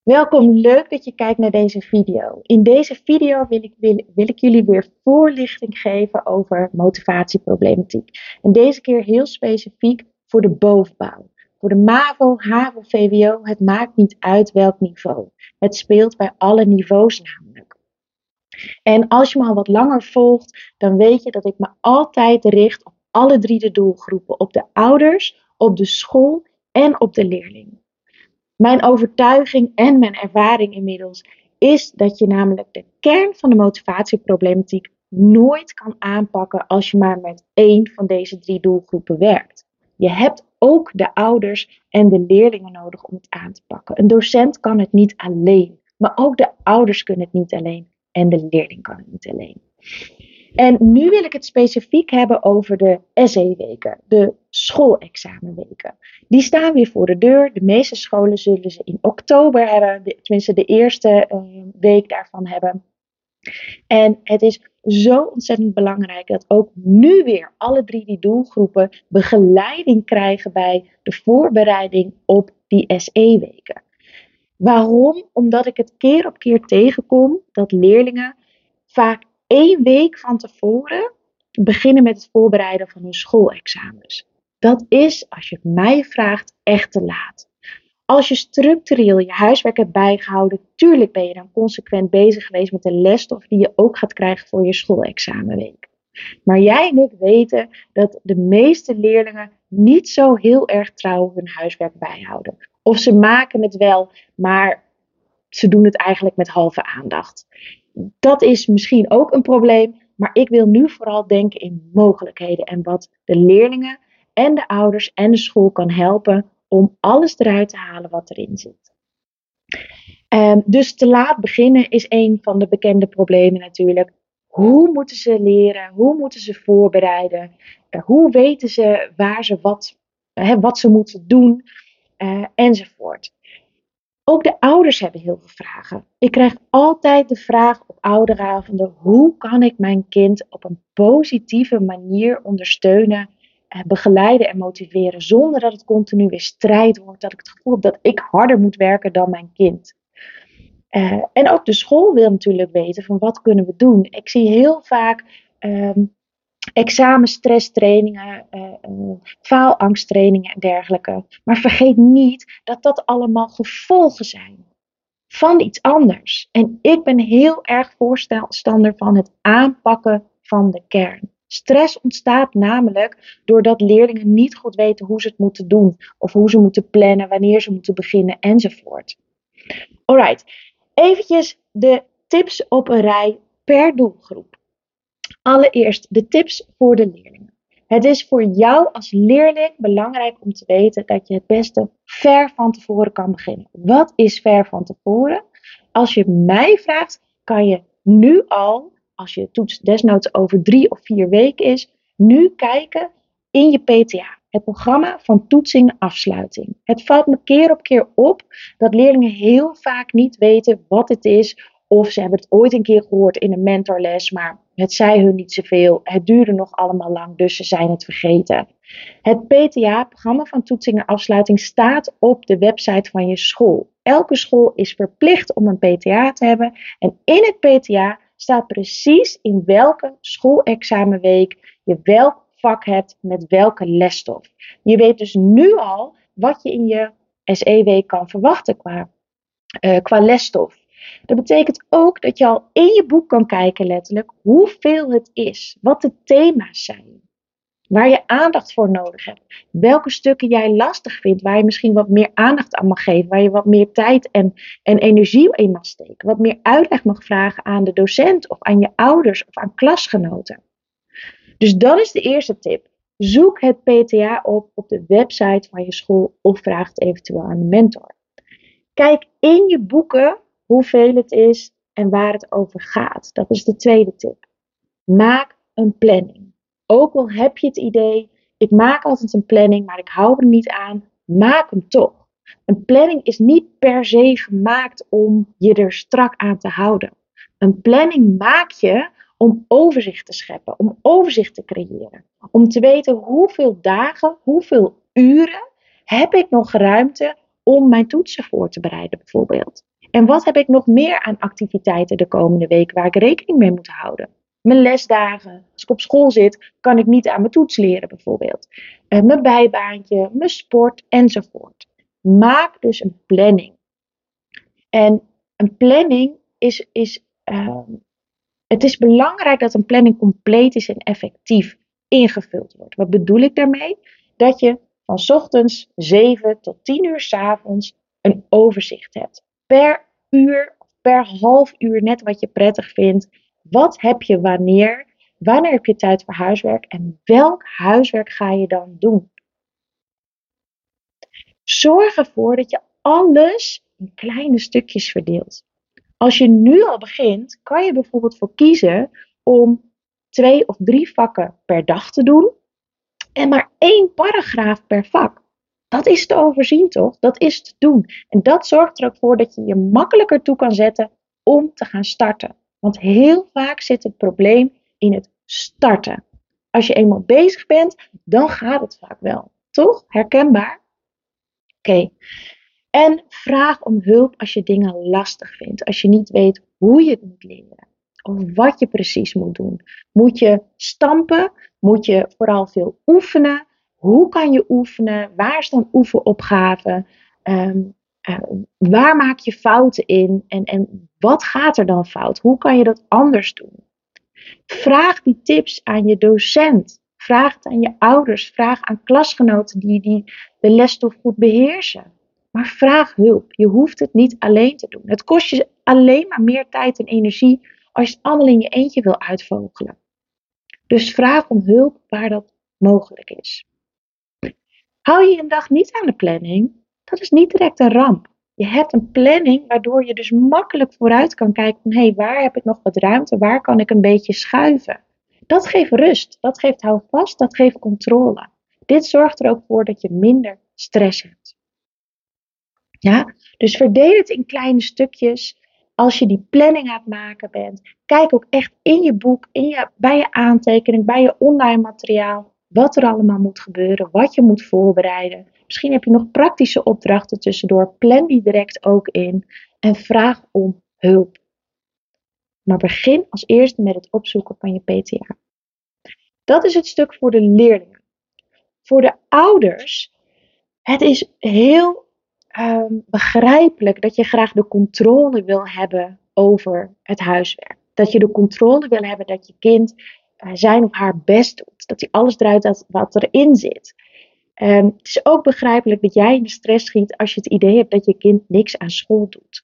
Welkom, leuk dat je kijkt naar deze video. In deze video wil ik jullie weer voorlichting geven over motivatieproblematiek. En deze keer heel specifiek voor de bovenbouw. Voor de MAVO, HAVO, VWO, het maakt niet uit welk niveau. Het speelt bij alle niveaus namelijk. En als je me al wat langer volgt, dan weet je dat ik me altijd richt op alle drie de doelgroepen. Op de ouders, op de school en op de leerling. Mijn overtuiging en mijn ervaring inmiddels is dat je namelijk de kern van de motivatieproblematiek nooit kan aanpakken als je maar met één van deze drie doelgroepen werkt. Je hebt ook de ouders en de leerlingen nodig om het aan te pakken. Een docent kan het niet alleen, maar ook de ouders kunnen het niet alleen en de leerling kan het niet alleen. En nu wil ik het specifiek hebben over de SE-weken, de schoolexamenweken. Die staan weer voor de deur. De meeste scholen zullen ze in oktober hebben, tenminste de eerste week daarvan hebben. En het is zo ontzettend belangrijk dat ook nu weer alle drie die doelgroepen begeleiding krijgen bij de voorbereiding op die SE-weken. Waarom? Omdat ik het keer op keer tegenkom dat leerlingen vaak 1 week van tevoren beginnen met het voorbereiden van hun schoolexamens. Dat is, als je het mij vraagt, echt te laat. Als je structureel je huiswerk hebt bijgehouden, tuurlijk ben je dan consequent bezig geweest met de lesstof die je ook gaat krijgen voor je schoolexamenweek. Maar jij en ik weten dat de meeste leerlingen niet zo heel erg trouw hun huiswerk bijhouden. Of ze maken het wel, maar ze doen het eigenlijk met halve aandacht. Dat is misschien ook een probleem, maar ik wil nu vooral denken in mogelijkheden en wat de leerlingen en de ouders en de school kan helpen om alles eruit te halen wat erin zit. Dus te laat beginnen is een van de bekende problemen natuurlijk. Hoe moeten ze leren? Hoe moeten ze voorbereiden? Hoe weten ze waar ze wat ze moeten doen? Enzovoort. Ook de ouders hebben heel veel vragen. Ik krijg altijd de vraag op ouderavonden: hoe kan ik mijn kind op een positieve manier ondersteunen, begeleiden en motiveren, zonder dat het continu weer strijd wordt, dat ik het gevoel heb dat ik harder moet werken dan mijn kind. En ook de school wil natuurlijk weten van wat kunnen we doen. Ik zie heel vaak examenstresstrainingen, faalangsttrainingen en dergelijke. Maar vergeet niet dat dat allemaal gevolgen zijn van iets anders. En ik ben heel erg voorstander van het aanpakken van de kern. Stress ontstaat namelijk doordat leerlingen niet goed weten hoe ze het moeten doen. Of hoe ze moeten plannen, wanneer ze moeten beginnen enzovoort. Alright, eventjes de tips op een rij per doelgroep. Allereerst de tips voor de leerlingen. Het is voor jou als leerling belangrijk om te weten dat je het beste ver van tevoren kan beginnen. Wat is ver van tevoren? Als je mij vraagt, kan je nu al, als je toets desnoods over 3 of 4 weken is, nu kijken in je PTA. Het programma van toetsing en afsluiting. Het valt me keer op keer op dat leerlingen heel vaak niet weten wat het is. Of ze hebben het ooit een keer gehoord in een mentorles, maar het zei hun niet zoveel. Het duurde nog allemaal lang, dus ze zijn het vergeten. Het PTA, programma van toetsing en afsluiting, staat op de website van je school. Elke school is verplicht om een PTA te hebben. En in het PTA staat precies in welke schoolexamenweek je welk vak hebt met welke lesstof. Je weet dus nu al wat je in je SE-week kan verwachten qua lesstof. Dat betekent ook dat je al in je boek kan kijken letterlijk hoeveel het is, wat de thema's zijn, waar je aandacht voor nodig hebt, welke stukken jij lastig vindt, waar je misschien wat meer aandacht aan mag geven, waar je wat meer tijd en energie in mag steken, wat meer uitleg mag vragen aan de docent of aan je ouders of aan klasgenoten. Dus dat is de eerste tip. Zoek het PTA op de website van je school of vraag het eventueel aan de mentor. Kijk in je boeken hoeveel het is en waar het over gaat. Dat is de tweede tip. Maak een planning. Ook al heb je het idee, ik maak altijd een planning, maar ik hou er niet aan. Maak hem toch. Een planning is niet per se gemaakt om je er strak aan te houden. Een planning maak je om overzicht te scheppen, om overzicht te creëren. Om te weten hoeveel dagen, hoeveel uren heb ik nog ruimte om mijn toetsen voor te bereiden bijvoorbeeld. En wat heb ik nog meer aan activiteiten de komende week waar ik rekening mee moet houden? Mijn lesdagen. Als ik op school zit, kan ik niet aan mijn toets leren bijvoorbeeld. Mijn bijbaantje, mijn sport enzovoort. Maak dus een planning. En een planning het is belangrijk dat een planning compleet is en effectief ingevuld wordt. Wat bedoel ik daarmee? Dat je van 's ochtends 7 tot 10 uur 's avonds een overzicht hebt. Per uur, per half uur, net wat je prettig vindt. Wat heb je wanneer? Wanneer heb je tijd voor huiswerk? En welk huiswerk ga je dan doen? Zorg ervoor dat je alles in kleine stukjes verdeelt. Als je nu al begint, kan je bijvoorbeeld voor kiezen om 2 of 3 vakken per dag te doen en maar 1 paragraaf per vak. Dat is te overzien, toch? Dat is te doen. En dat zorgt er ook voor dat je je makkelijker toe kan zetten om te gaan starten. Want heel vaak zit het probleem in het starten. Als je eenmaal bezig bent, dan gaat het vaak wel. Toch? Herkenbaar? Oké. En vraag om hulp als je dingen lastig vindt. Als je niet weet hoe je het moet leren. Of wat je precies moet doen. Moet je stampen? Moet je vooral veel oefenen? Hoe kan je oefenen? Waar staan oefenopgaven? Waar maak je fouten in? En wat gaat er dan fout? Hoe kan je dat anders doen? Vraag die tips aan je docent. Vraag het aan je ouders. Vraag aan klasgenoten die de lesstof goed beheersen. Maar vraag hulp. Je hoeft het niet alleen te doen. Het kost je alleen maar meer tijd en energie als je het allemaal in je eentje wil uitvogelen. Dus vraag om hulp waar dat mogelijk is. Hou je een dag niet aan de planning, dat is niet direct een ramp. Je hebt een planning waardoor je dus makkelijk vooruit kan kijken van hé, waar heb ik nog wat ruimte, waar kan ik een beetje schuiven. Dat geeft rust, dat geeft houvast, dat geeft controle. Dit zorgt er ook voor dat je minder stress hebt. Ja? Dus verdeel het in kleine stukjes. Als je die planning aan het maken bent, kijk ook echt in je boek, bij je aantekening, bij je online materiaal, wat er allemaal moet gebeuren, wat je moet voorbereiden. Misschien heb je nog praktische opdrachten tussendoor, plan die direct ook in en vraag om hulp. Maar begin als eerste met het opzoeken van je PTA. Dat is het stuk voor de leerlingen. Voor de ouders, het is heel begrijpelijk dat je graag de controle wil hebben over het huiswerk. Dat je de controle wil hebben dat je kind zijn of haar best doet. Dat hij alles eruit haalt wat erin zit. Het is ook begrijpelijk dat jij in de stress schiet als je het idee hebt dat je kind niks aan school doet.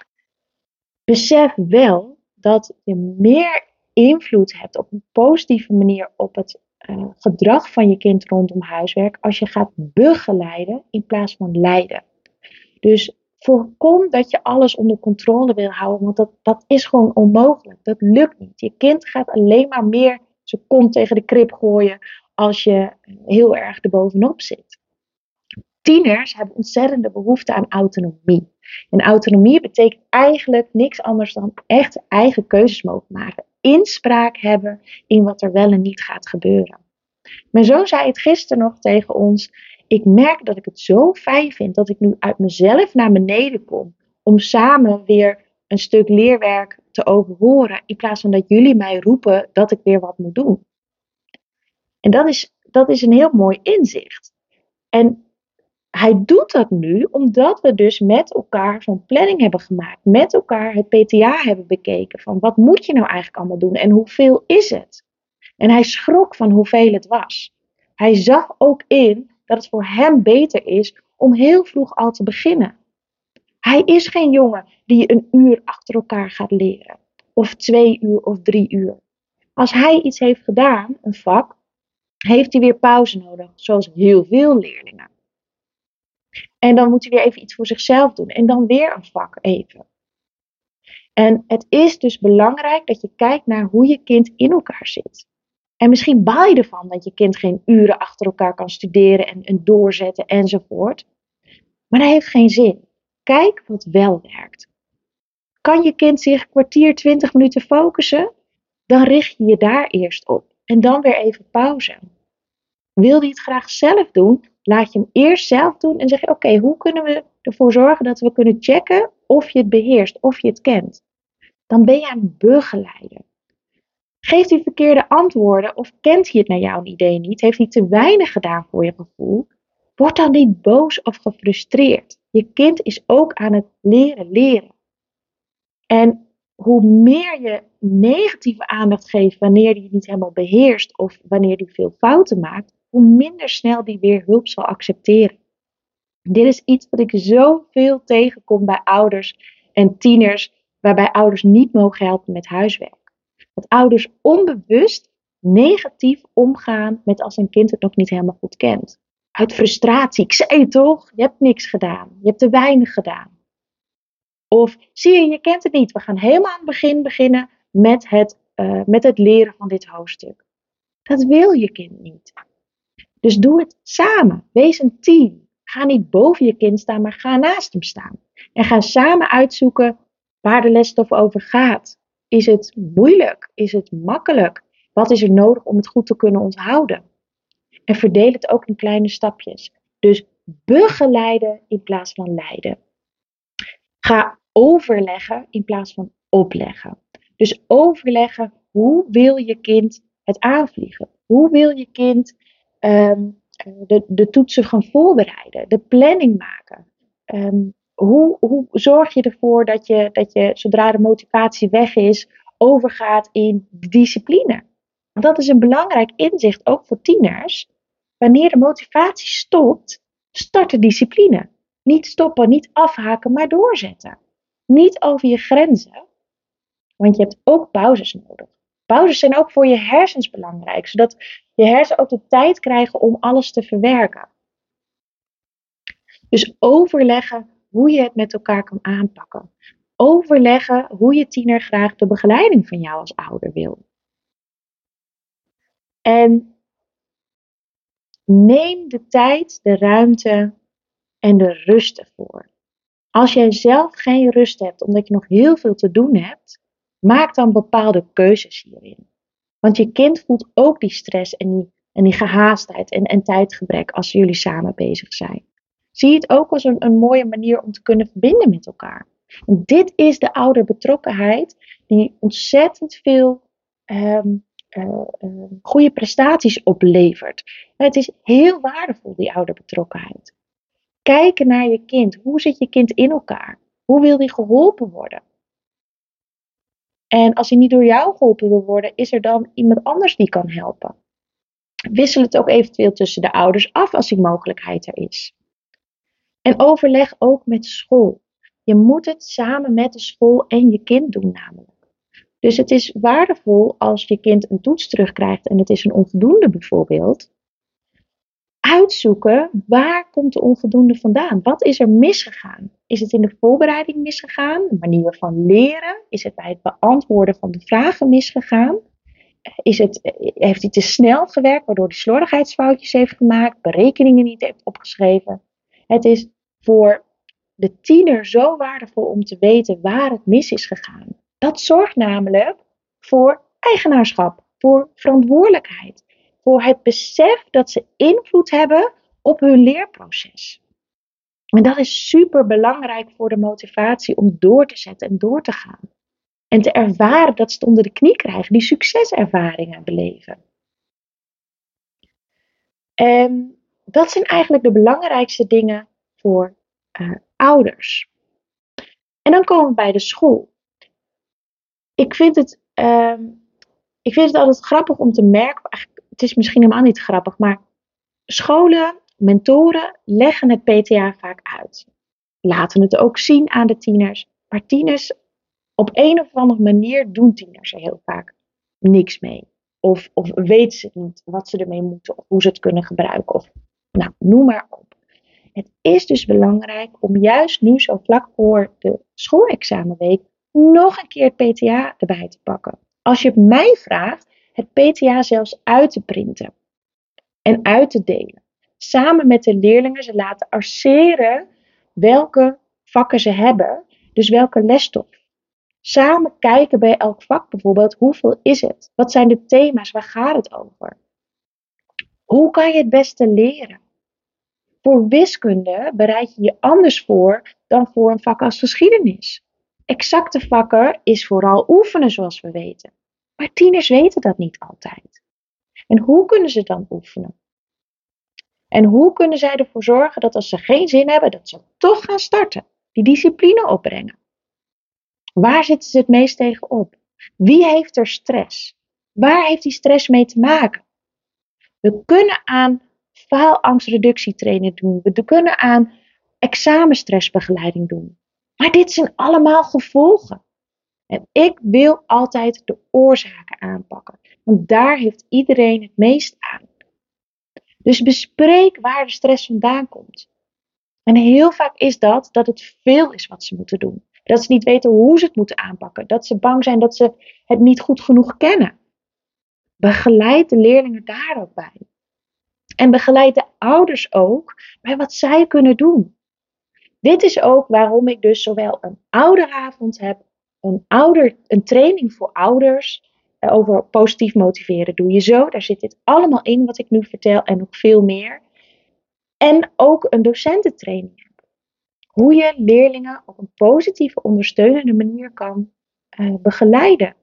Besef wel dat je meer invloed hebt op een positieve manier op het gedrag van je kind rondom huiswerk als je gaat begeleiden in plaats van leiden. Dus voorkom dat je alles onder controle wil houden, want dat is gewoon onmogelijk. Dat lukt niet. Je kind gaat alleen maar meer zijn kont tegen de krib gooien als je heel erg erbovenop zit. Tieners hebben ontzettende behoefte aan autonomie. En autonomie betekent eigenlijk niks anders dan echt eigen keuzes mogen maken. Inspraak hebben in wat er wel en niet gaat gebeuren. Mijn zoon zei het gisteren nog tegen ons. Ik merk dat ik het zo fijn vind dat ik nu uit mezelf naar beneden kom. Om samen weer een stuk leerwerk te overhoren. In plaats van dat jullie mij roepen dat ik weer wat moet doen. En dat is een heel mooi inzicht. En hij doet dat nu omdat we dus met elkaar zo'n planning hebben gemaakt. Met elkaar het PTA hebben bekeken. Van wat moet je nou eigenlijk allemaal doen en hoeveel is het? En hij schrok van hoeveel het was. Hij zag ook in dat het voor hem beter is om heel vroeg al te beginnen. Hij is geen jongen die een uur achter elkaar gaat leren. Of 2 uur of 3 uur. Als hij iets heeft gedaan, een vak, heeft hij weer pauze nodig. Zoals heel veel leerlingen. En dan moet hij weer even iets voor zichzelf doen. En dan weer een vak even. En het is dus belangrijk dat je kijkt naar hoe je kind in elkaar zit. En misschien baal je ervan dat je kind geen uren achter elkaar kan studeren en doorzetten enzovoort. Maar dat heeft geen zin. Kijk wat wel werkt. Kan je kind zich een kwartier, 20 minuten focussen? Dan richt je je daar eerst op. En dan weer even pauze. Wil hij het graag zelf doen? laat je hem eerst zelf doen en zeg je, oké, hoe kunnen we ervoor zorgen dat we kunnen checken of je het beheerst, of je het kent. Dan ben je aan het begeleiden. Geeft hij verkeerde antwoorden of kent hij het naar jouw idee niet? Heeft hij te weinig gedaan voor je gevoel? Word dan niet boos of gefrustreerd. Je kind is ook aan het leren. En hoe meer je negatieve aandacht geeft wanneer hij het niet helemaal beheerst of wanneer hij veel fouten maakt, hoe minder snel die weer hulp zal accepteren. Dit is iets wat ik zoveel tegenkom bij ouders en tieners, waarbij ouders niet mogen helpen met huiswerk. Dat ouders onbewust negatief omgaan met als een kind het nog niet helemaal goed kent. Uit frustratie, ik zei het toch, je hebt niks gedaan, je hebt te weinig gedaan. Of zie je, je kent het niet, we gaan helemaal aan het begin beginnen met het leren van dit hoofdstuk. Dat wil je kind niet. Dus doe het samen, wees een team. Ga niet boven je kind staan, maar ga naast hem staan. En ga samen uitzoeken waar de lesstof over gaat. Is het moeilijk? Is het makkelijk? Wat is er nodig om het goed te kunnen onthouden? En verdeel het ook in kleine stapjes. Dus begeleiden in plaats van leiden. Ga overleggen in plaats van opleggen. Dus overleggen, hoe wil je kind het aanvliegen? Hoe wil je kind de toetsen gaan voorbereiden? De planning maken? Hoe zorg je ervoor dat je zodra de motivatie weg is, overgaat in discipline? Want dat is een belangrijk inzicht, ook voor tieners. Wanneer de motivatie stopt, start de discipline. Niet stoppen, niet afhaken, maar doorzetten. Niet over je grenzen, want je hebt ook pauzes nodig. Pauzes zijn ook voor je hersens belangrijk, zodat je hersenen ook de tijd krijgen om alles te verwerken. Dus overleggen hoe je het met elkaar kan aanpakken. Overleggen hoe je tiener graag de begeleiding van jou als ouder wil. En neem de tijd, de ruimte en de rust ervoor. Als jij zelf geen rust hebt omdat je nog heel veel te doen hebt, maak dan bepaalde keuzes hierin. Want je kind voelt ook die stress en die gehaastheid en tijdgebrek als jullie samen bezig zijn. Zie het ook als een mooie manier om te kunnen verbinden met elkaar. En dit is de ouderbetrokkenheid die ontzettend veel goede prestaties oplevert. Het is heel waardevol, die ouderbetrokkenheid. Kijken naar je kind. Hoe zit je kind in elkaar? Hoe wil die geholpen worden? En als hij niet door jou geholpen wil worden, is er dan iemand anders die kan helpen? Wissel het ook eventueel tussen de ouders af als die mogelijkheid er is. En overleg ook met school. Je moet het samen met de school en je kind doen namelijk. Dus het is waardevol als je kind een toets terugkrijgt en het is een onvoldoende bijvoorbeeld. Uitzoeken, waar komt de onvoldoende vandaan? Wat is er misgegaan? Is het in de voorbereiding misgegaan? De manier van leren? Is het bij het beantwoorden van de vragen misgegaan? Heeft hij te snel gewerkt, waardoor hij slordigheidsfoutjes heeft gemaakt, berekeningen niet heeft opgeschreven? Het is voor de tiener zo waardevol om te weten waar het mis is gegaan. Dat zorgt namelijk voor eigenaarschap, voor verantwoordelijkheid. Voor het besef dat ze invloed hebben op hun leerproces. En dat is super belangrijk voor de motivatie om door te zetten en door te gaan. En te ervaren dat ze het onder de knie krijgen, die succeservaringen beleven. En dat zijn eigenlijk de belangrijkste dingen voor ouders. En dan komen we bij de school. Ik vind het altijd grappig om te merken, het is misschien helemaal niet grappig, maar scholen, mentoren leggen het PTA vaak uit. Laten het ook zien aan de tieners. Maar tieners, op een of andere manier doen tieners er heel vaak niks mee. Of weten ze niet wat ze ermee moeten of hoe ze het kunnen gebruiken. Of noem maar op. Het is dus belangrijk om juist nu zo vlak voor de schoolexamenweek nog een keer het PTA erbij te pakken. Als je het mij vraagt, het PTA zelfs uit te printen en uit te delen. Samen met de leerlingen ze laten arceren welke vakken ze hebben, dus welke lesstof. Samen kijken bij elk vak bijvoorbeeld, hoeveel is het? Wat zijn de thema's? Waar gaat het over? Hoe kan je het beste leren? Voor wiskunde bereid je je anders voor dan voor een vak als geschiedenis. Exacte vakken is vooral oefenen, zoals we weten. Maar tieners weten dat niet altijd. En hoe kunnen ze dan oefenen? En hoe kunnen zij ervoor zorgen dat als ze geen zin hebben, dat ze toch gaan starten? Die discipline opbrengen. Waar zitten ze het meest tegen op? Wie heeft er stress? Waar heeft die stress mee te maken? We kunnen aan faalangstreductietraining doen. We kunnen aan examenstressbegeleiding doen. Maar dit zijn allemaal gevolgen. En ik wil altijd de oorzaken aanpakken. Want daar heeft iedereen het meest aan. Dus bespreek waar de stress vandaan komt. En heel vaak is dat het veel is wat ze moeten doen. Dat ze niet weten hoe ze het moeten aanpakken. Dat ze bang zijn dat ze het niet goed genoeg kennen. Begeleid de leerlingen daar ook bij. En begeleid de ouders ook bij wat zij kunnen doen. Dit is ook waarom ik dus zowel een ouderavond heb, een training voor ouders over positief motiveren doe je zo. Daar zit dit allemaal in wat ik nu vertel en nog veel meer. En ook een docententraining heb. Hoe je leerlingen op een positieve, ondersteunende manier kan begeleiden.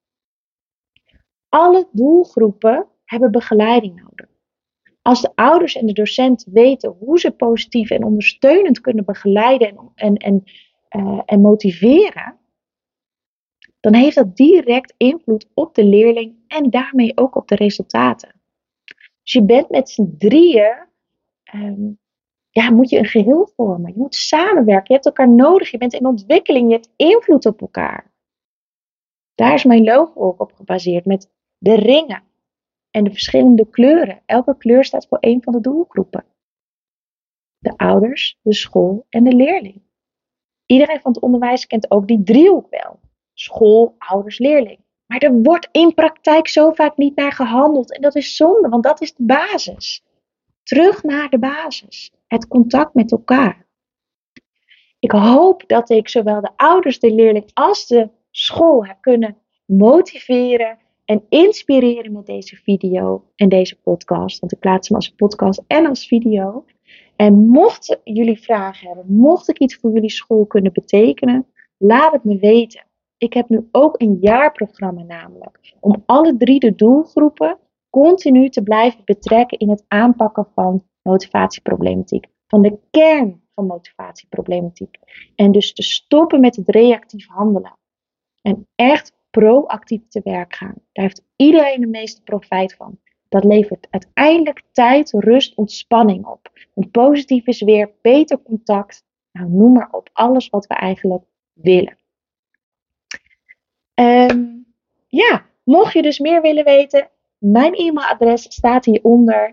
Alle doelgroepen hebben begeleiding nodig. Als de ouders en de docent weten hoe ze positief en ondersteunend kunnen begeleiden en motiveren, dan heeft dat direct invloed op de leerling en daarmee ook op de resultaten. Dus je bent met z'n drieën, moet je een geheel vormen. Je moet samenwerken, je hebt elkaar nodig, je bent in ontwikkeling, je hebt invloed op elkaar. Daar is mijn logo ook op gebaseerd met de ringen. En de verschillende kleuren. Elke kleur staat voor één van de doelgroepen. De ouders, de school en de leerling. Iedereen van het onderwijs kent ook die driehoek wel. School, ouders, leerling. Maar er wordt in praktijk zo vaak niet naar gehandeld. En dat is zonde, want dat is de basis. Terug naar de basis. Het contact met elkaar. Ik hoop dat ik zowel de ouders, de leerling als de school heb kunnen motiveren en inspireren met deze video en deze podcast. Want ik plaats hem als podcast en als video. En mochten jullie vragen hebben, mocht ik iets voor jullie school kunnen betekenen, laat het me weten. Ik heb nu ook een jaarprogramma namelijk. Om alle drie de doelgroepen continu te blijven betrekken in het aanpakken van motivatieproblematiek. Van de kern van motivatieproblematiek. En dus te stoppen met het reactief handelen. En echt proactief te werk gaan. Daar heeft iedereen de meeste profijt van. Dat levert uiteindelijk tijd, rust, ontspanning op. Want positief is weer beter contact. Nou, noem maar op. Alles wat we eigenlijk willen. Mocht je dus meer willen weten. Mijn e-mailadres staat hieronder.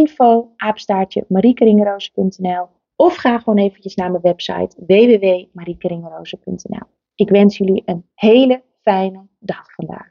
info@mariekeringerozen.nl Of ga gewoon eventjes naar mijn website www.mariekeringerozen.nl. Ik wens jullie een hele fijne dag vandaag.